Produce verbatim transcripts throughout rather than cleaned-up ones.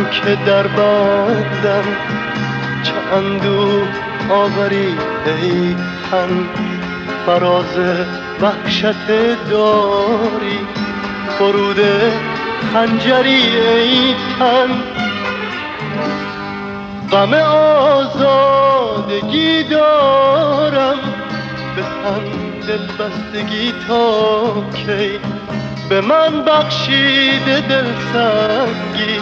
که در بندم، چه اندوه آوری ای تن، فراز وحشت داری، فرود خنجری ای تن. غم آزادگی دارم به تن، دل بستگی تا کی؟ به من بخشیده دل سنگی،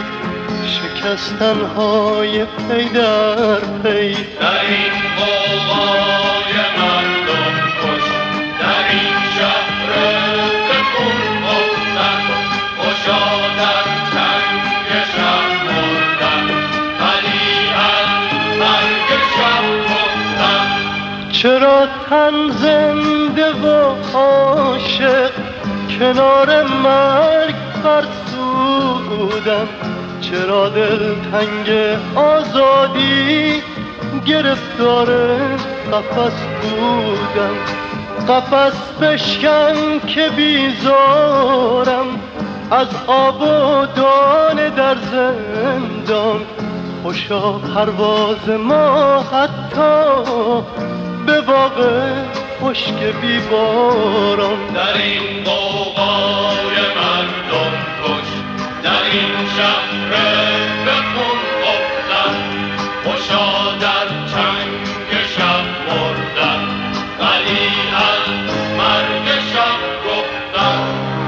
شکستنهای پی در پی. در این غوغای مردم کش، در این شهر به خون افتد، خوشا در چنگ شب مردن، ولی از مرگ شب گفتن. چرا تن زنده و عاشق کنار مرگ فرسودم؟ چرا دل تنگ آزادی گرفتار قفس بودم؟ قفس بشکن که بیزارم از آب و دانه در زندان. خوشا پرواز ما حتی به باغ خشک بی باران. در این غوغای مردم کش، در این شهر به خون افتد، خوشا در چنگ شب مردن، ولی از مرگ شب گفتن.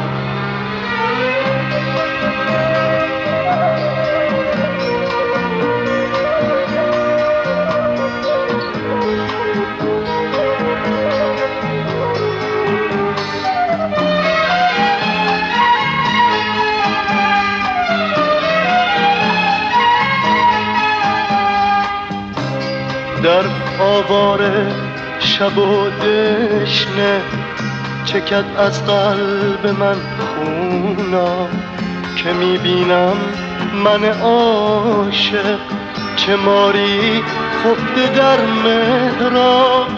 در آواره شب و دشنه چکد از قلب من خونا، که میبینم من عاشق چه ماری خفته در محراب.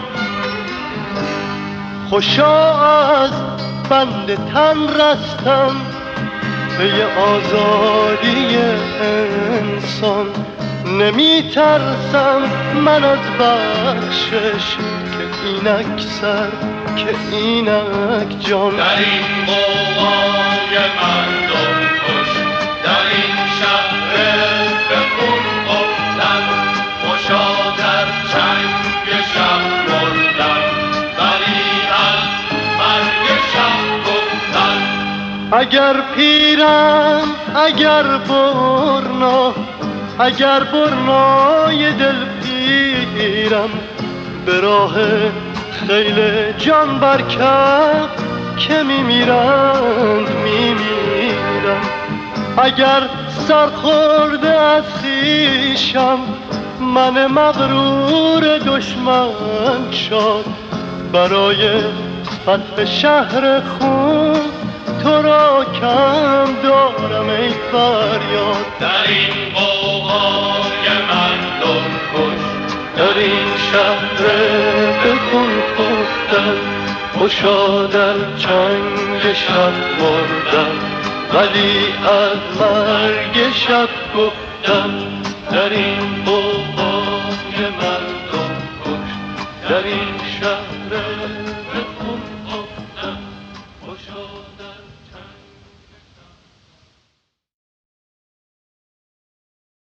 خوشا از بند تن رستم پی آزادی انسان. نمی ترسم من از بخشش که اینک سر که اینک جان. در این غوغای مردم کش، در این شهر به خون افتد، خوشا در چنگ شب مردن، ولی از مرگ شب گفتن. اگر پیرم اگر برنا، اگر برنای دل پیرم، به راه خیل جان برکف که میمیرند میمیرم. اگر سرخورده از خویشم من مغرور دشمن شد، برای فتح شهر خون تو را کم دارم ای فریاد. در این غوغای مردم کش، در این شهر به خون خفتن، خوشا در چنگ شب مردن، ولی از مرگ شب گفتن. در این غوغای مردم کش، در این